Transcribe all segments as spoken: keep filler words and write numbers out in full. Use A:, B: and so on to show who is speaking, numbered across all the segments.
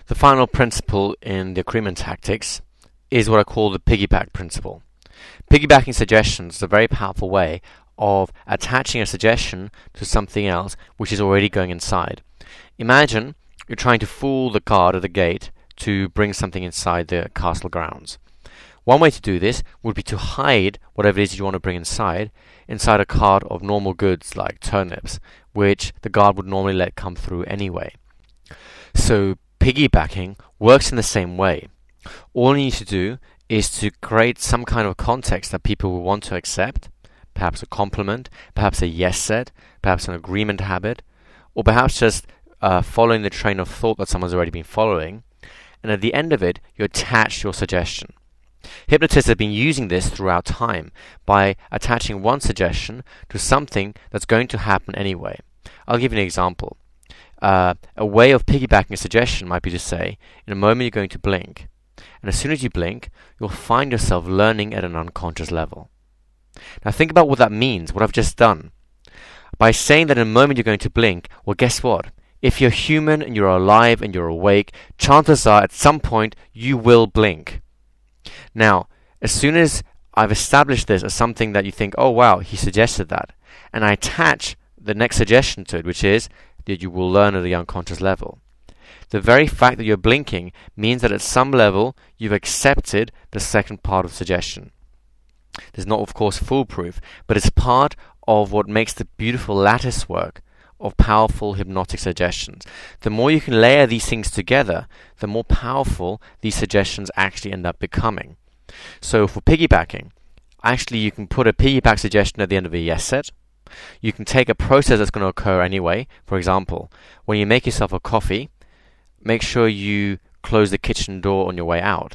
A: The final principle in the agreement tactics is what I call the piggyback principle. Piggybacking suggestions is a very powerful way of attaching a suggestion to something else which is already going inside. Imagine you're trying to fool the guard at the gate to bring something inside the castle grounds. One way to do this would be to hide whatever it is you want to bring inside, inside a cart of normal goods like turnips, which the guard would normally let come through anyway. So piggybacking works in the same way. All you need to do is to create some kind of context that people will want to accept, perhaps a compliment, perhaps a yes set, perhaps an agreement habit, or perhaps just uh, following the train of thought that someone's already been following, and at the end of it, you attach your suggestion. Hypnotists have been using this throughout time by attaching one suggestion to something that's going to happen anyway. I'll give you an example. Uh, a way of piggybacking a suggestion might be to say, in a moment you're going to blink, and as soon as you blink, you'll find yourself learning at an unconscious level. Now think about what that means, what I've just done. By saying that in a moment you're going to blink, well, guess what? If you're human and you're alive and you're awake, chances are at some point you will blink. Now, as soon as I've established this as something that you think, oh wow, he suggested that, and I attach the next suggestion to it, which is that you will learn at the unconscious level. The very fact that you're blinking means that at some level you've accepted the second part of the suggestion. It's not, of course, foolproof, but it's part of what makes the beautiful lattice work of powerful hypnotic suggestions. The more you can layer these things together, the more powerful these suggestions actually end up becoming. So for piggybacking, actually you can put a piggyback suggestion at the end of a yes set. You can take a process that's going to occur anyway. For example, when you make yourself a coffee, make sure you close the kitchen door on your way out.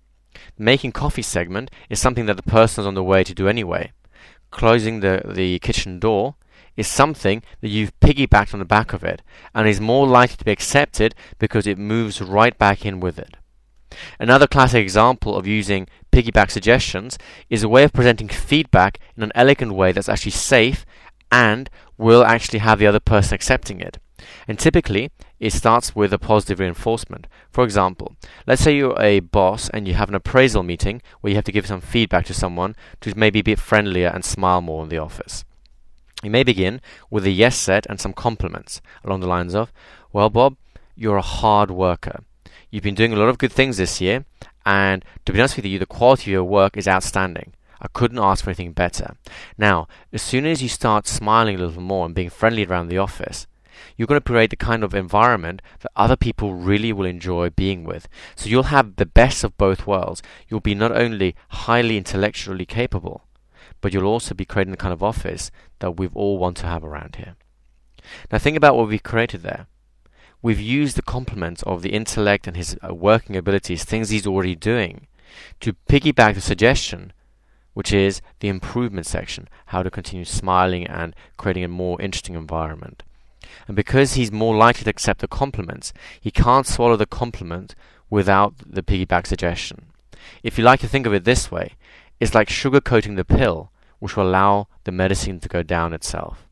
A: The making coffee segment is something that the person is on the way to do anyway. Closing the, the kitchen door is something that you've piggybacked on the back of it and is more likely to be accepted because it moves right back in with it. Another classic example of using piggyback suggestions is a way of presenting feedback in an elegant way that's actually safe and will actually have the other person accepting it. And typically, it starts with a positive reinforcement. For example, let's say you're a boss and you have an appraisal meeting where you have to give some feedback to someone to maybe be friendlier and smile more in the office. You may begin with a yes set and some compliments along the lines of, well, Bob, you're a hard worker. You've been doing a lot of good things this year, and to be honest with you, the quality of your work is outstanding. I couldn't ask for anything better. Now, as soon as you start smiling a little more and being friendly around the office, you're going to create the kind of environment that other people really will enjoy being with. So you'll have the best of both worlds. You'll be not only highly intellectually capable, but you'll also be creating the kind of office that we've all want to have around here. Now think about what we've created there. We've used the complements of the intellect and his uh, working abilities, things he's already doing, to piggyback the suggestion, which is the improvement section, how to continue smiling and creating a more interesting environment. And because he's more likely to accept the compliments, he can't swallow the compliment without the piggyback suggestion. If you like to think of it this way, it's like sugarcoating the pill, which will allow the medicine to go down itself.